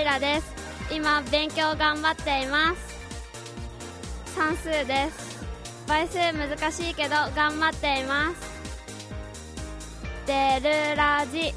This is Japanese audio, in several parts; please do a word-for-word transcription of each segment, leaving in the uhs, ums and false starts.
らです。今勉強頑張っています。算数です。倍数難しいけど頑張っています。デルラジ。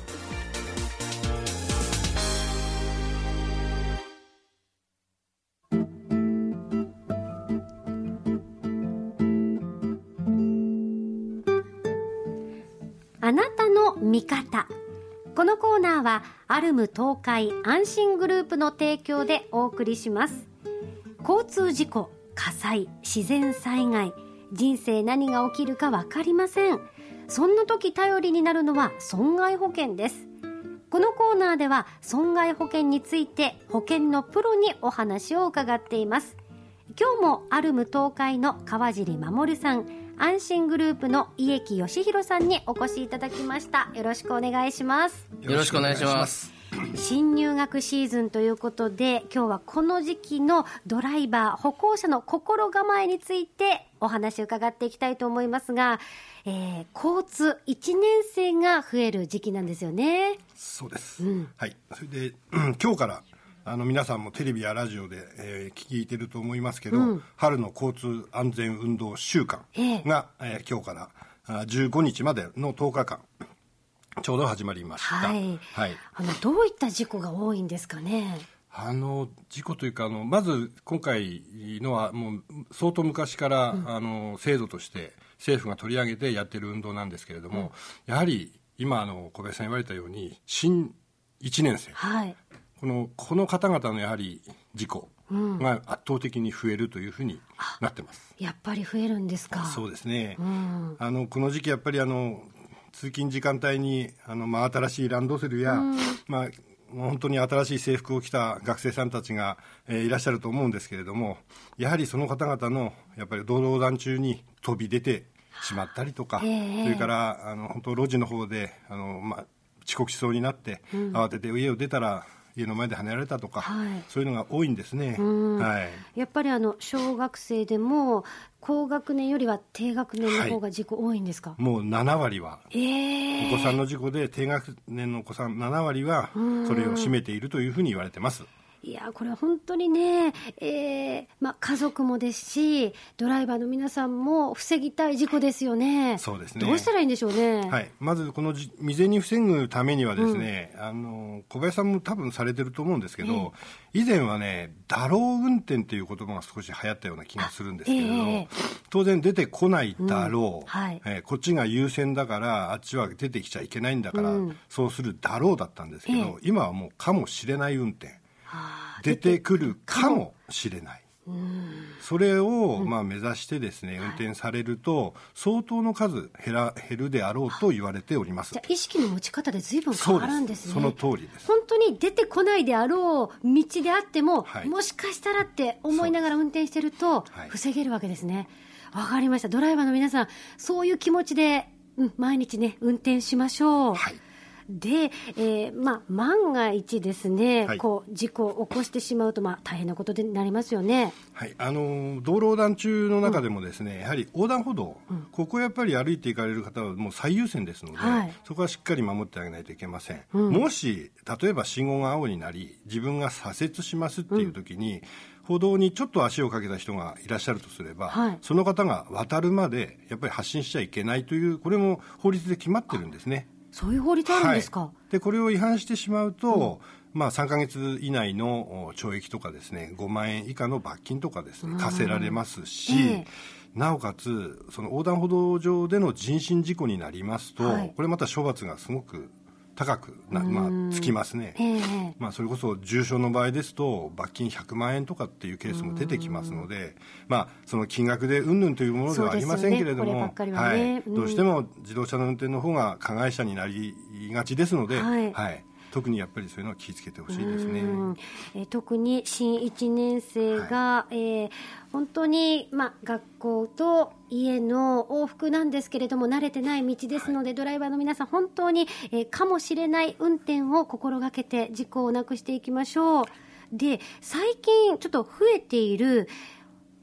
あなたの味方。このコーナーはアルム東海安心グループの提供でお送りします。交通事故、火災、自然災害、人生何が起きるか分かりません。そんな時頼りになるのは損害保険です。このコーナーでは損害保険について保険のプロにお話を伺っています。今日もアルム東海の川尻守さん、安心グループの家木義弘さんにお越しいただきました。よろしくお願いします。 よろしくお願いします。 新入学シーズンということで、今日はこの時期のドライバー、歩行者の心構えについてお話を伺っていきたいと思いますが、えー、交通いちねん生が増える時期なんですよね。 そうです、 うん、 はい。それで、うん、今日からあの皆さんもテレビやラジオで、えー、聞いてると思いますけど、うん、春の交通安全運動週間が、えーえー、今日からじゅうごにちまでのとおかかんちょうど始まりました。 はい、はい、あのどういった事故が多いんですかね。 あの事故というか、あのまず今回のはもう相当昔から、うん、あの制度として政府が取り上げてやってる運動なんですけれども、うん、やはり今あの小林さん言われたように新いちねん生、はい、この、この方々のやはり事故が圧倒的に増えるというふうになってます。 やっぱり増えるんですか。 そうですね、うん、あのこの時期やっぱりあの通勤時間帯にあの、まあ、新しいランドセルや、うん、まあ、本当に新しい制服を着た学生さんたちが、えー、いらっしゃると思うんですけれども、やはりその方々のやっぱり道路横断中に飛び出てしまったりとか、それからあの本当路地の方であの、まあ、遅刻しそうになって、うん、慌てて家を出たら家の前で跳ねられたとか、はい、そういうのが多いんですね。 はい、やっぱりあの小学生でも高学年よりは低学年の方が事故多いんですか。 はい、もうななわりは、 えー、 お子さんの事故で低学年のお子さんななわりはそれを占めているというふうに言われてます。 いやこれは本当にね、えーまあ、家族もですしドライバーの皆さんも防ぎたい事故ですよね。 そうですね。 どうしたらいいんでしょうね。 はい、まずこの未然に防ぐためにはですね、うん、あの小林さんも多分されてると思うんですけど、えー、以前はねだろう運転っていう言葉が少し流行ったような気がするんですけれど、えー、当然出てこないだろう、うんはいえー、こっちが優先だからあっちは出てきちゃいけないんだから、うん、そうするだろうだったんですけど、えー、今はもうかもしれない運転出てくるかもしれない。それをまあ目指してですね、うん、運転されると相当の数減ら減るであろうと言われております。 じゃあ意識の持ち方で随分変わるんですね。 その通りです。 本当に出てこないであろう道であっても、はい、もしかしたらって思いながら運転してると防げるわけですね。わ、はい、かりました。ドライバーの皆さんそういう気持ちで、うん、毎日ね運転しましょう。はいで、えー、まあ万が一ですね、はい、こう事故を起こしてしまうと、まあ大変なことになりますよね。 はい、あの道路横断中の中でもですね、うん、やはり横断歩道、うん、ここをやっぱり歩いていかれる方はもう最優先ですので、はい、そこはしっかり守ってあげないといけません。うん、もし例えば信号が青になり自分が左折しますっていう時に、うん、歩道にちょっと足をかけた人がいらっしゃるとすれば、はい、その方が渡るまでやっぱり発進しちゃいけないという、これも法律で決まってるんですね。 そういう法律あるんですか。 はい、でこれを違反してしまうと、うんまあ、さんかげつ以内の懲役とかですねごまんえん以下の罰金とかですね課せられますし、えー、なおかつその横断歩道上での人身事故になりますと、はい、これまた処罰がすごく高くな、まあ、つきますね。えーまあ、それこそ重傷の場合ですと罰金ひゃくまんえんとかっていうケースも出てきますので、まあ、その金額でうんぬんというものではありませんけれども、ねねはい、どうしても自動車の運転の方が加害者になりがちですので、はいはい特にやっぱりそういうのは気をつけてほしいですね。 えー、特に新いちねん生が、はいえー、本当に、まあ、学校と家の往復なんですけれども慣れてない道ですので、はい、ドライバーの皆さん本当に、えー、かもしれない運転を心がけて事故をなくしていきましょう。で最近ちょっと増えている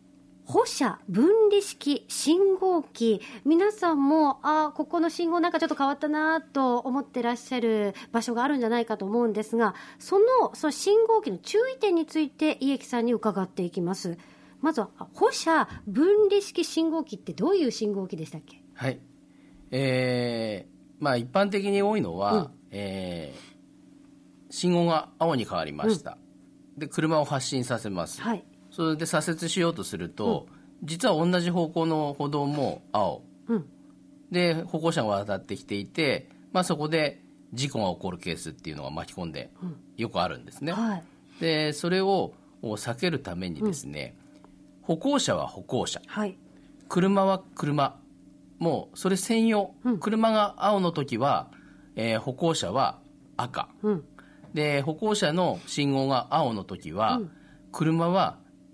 歩車分離式信号機、皆さんもあここの信号なんかちょっと変わったなと思ってらっしゃる場所があるんじゃないかと思うんですが、そのその信号機の注意点について家木さんに伺っていきます。まずは歩車分離式信号機ってどういう信号機でしたっけ？ はい、えーまあ、一般的に多いのは、うんえー、信号が青に変わりました、うん、で車を発進させます、はい、それで左折しようとすると、うん、実は同じ方向の歩道も青、うん、で歩行者が渡ってきていて、まあ、そこで事故が起こるケースっていうのが巻き込んでよくあるんですね、うんはい、でそれを避けるためにですね、うん、歩行者は歩行者、はい、車は車、もうそれ専用、うん、車が青の時は、えー、歩行者は赤、うん、で歩行者の信号が青の時は、うん、車は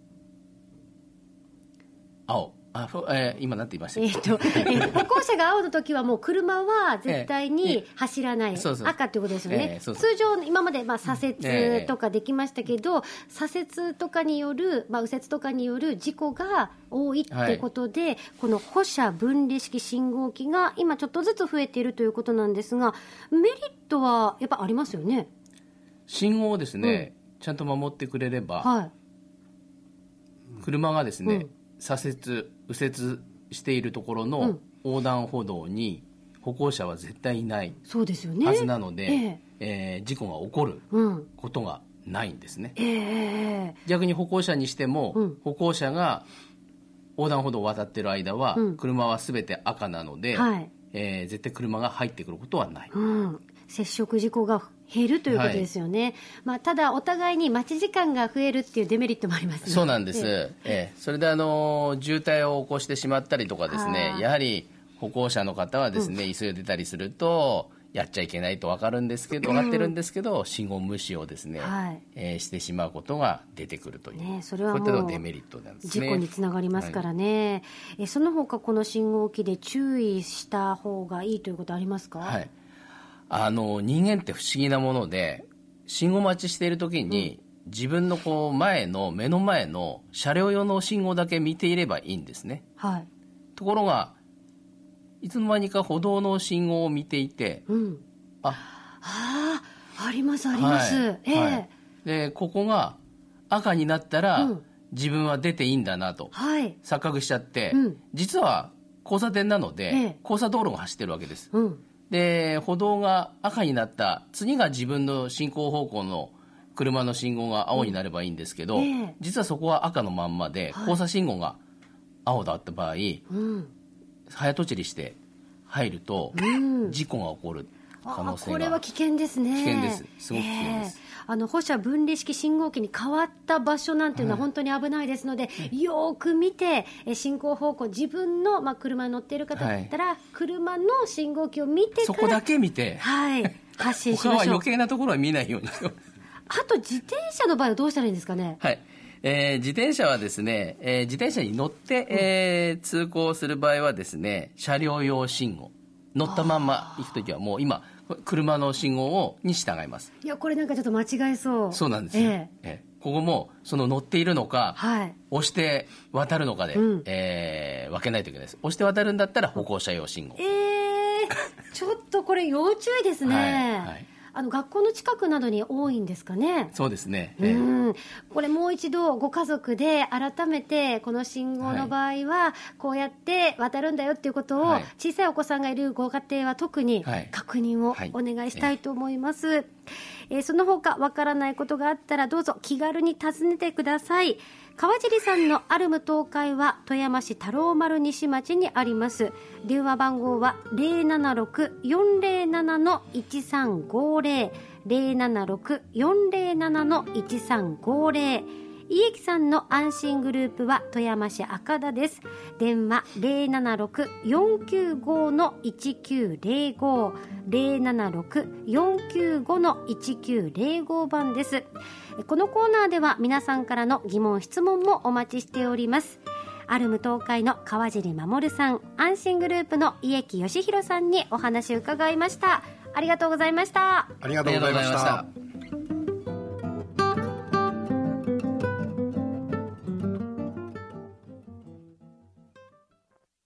青、あ、えー、今何て言いましたっけ、えーとえー、歩行者が青の時はもう車は絶対に走らない、えー、そうそう赤っていうことですよね、えー、そうそう通常今までまあ左折とかできましたけど、えー、左折とかによる、まあ、右折とかによる事故が多いってことで、はい、この歩車分離式信号機が今ちょっとずつ増えているということなんですが、メリットはやっぱありますよね。 信号をですね、うん、ちゃんと守ってくれれば、はい、車がですね、うん、左折右折しているところの横断歩道に歩行者は絶対いないはずなので、えええー、事故が起こることがないんですね、うんえー、逆に歩行者にしても、うん、歩行者が横断歩道を渡っている間は、うん、車は全て赤なので、はいえー、絶対車が入ってくることはない、うん、 接触事故が減るということですよね、はいまあ、ただお互いに待ち時間が増えるっていうデメリットもありますね。 そうなんです、えええそれであの渋滞を起こしてしまったりとかですね、やはり歩行者の方はですね、うん、急いでたりするとやっちゃいけないと分かるんですけど、分かってるんですけど、うん、信号無視をですね、はいえー、してしまうことが出てくるという、ね、それはもうこういったのデメリットなんですね。 事故につながりますからね、はい、えその他この信号機で注意した方がいいということありますか？ はい、あの人間って不思議なもので、信号待ちしている時に、うん、自分のこう前の目の前の車両用の信号だけ見ていればいいんですね、はい、ところがいつの間にか歩道の信号を見ていて、うん、ああありますあります、はいえーはい、 でここが赤になったら、うん、自分は出ていいんだなと、はい、錯覚しちゃって、うん、実は交差点なので、えー、交差道路が走ってるわけです、うんで歩道が赤になった次が自分の進行方向の車の信号が青になればいいんですけど、うんえー、実はそこは赤のまんまで、はい、交差信号が青だった場合、うん、早とちりして入ると、うん、事故が起こる可能性が。 これは危険ですね。 危険です。すごく危険です、 えーあの歩車分離式信号機に変わった場所なんていうのは本当に危ないですので、うん、よく見て進行方向自分の、まあ、車に乗っている方だったら、はい、車の信号機を見てからそこだけ見て、 はい、発進しましょう。 他は余計なところは見ないようにあと自転車の場合はどうしたらいいんですかね？ はいえー、自転車はですね、えー、自転車に乗って、えー、通行する場合はですね、車両用信号乗ったまんま行くときはもう今車の信号をに従います。 いやこれなんかちょっと間違えそう。 そうなんですよ、えーえー、ここもその乗っているのか、はい、押して渡るのかで、うんえー、分けないといけないです。押して渡るんだったら歩行者用信号。 えー、ちょっとこれ要注意ですね、はいはいあの学校の近くなどに多いんですかね？ そうですね、 えー、うんこれもう一度ご家族で改めてこの信号の場合はこうやって渡るんだよっていうことを、はい、小さいお子さんがいるご家庭は特に確認をお願いしたいと思います、はいはいえー、その他わからないことがあったらどうぞ気軽に尋ねてください。川尻さんのアルム東海は富山市太郎丸西町にあります。電話番号は ゼロななろく よんゼロなな のいちさんごゼロ ゼロななろく よんゼロなな のいちさんごゼロ。家木さんの安心グループは富山市赤田です。電話 ゼロななろく よんきゅうご のいちきゅうゼロご ゼロななろく よんきゅうご のいちきゅうゼロご番です。このコーナーでは皆さんからの疑問質問もお待ちしております。アルム東海の川尻守さん、安心グループの家木義弘さんにお話を伺いました。ありがとうございました。 ありがとうございました。